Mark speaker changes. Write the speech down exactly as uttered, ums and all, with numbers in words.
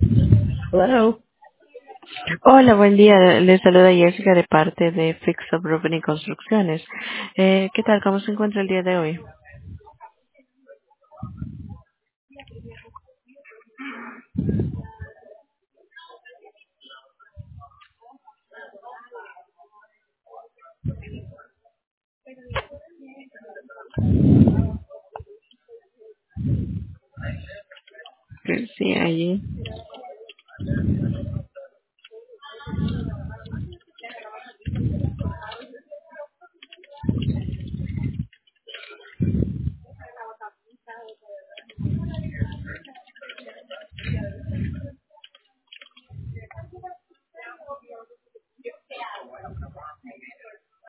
Speaker 1: Hello.
Speaker 2: Hola, buen día. Les saluda Jessica de parte de Fix Up Roofing y Construcciones. Eh, ¿Qué tal? ¿Cómo se encuentra el día de hoy? Sí, allí.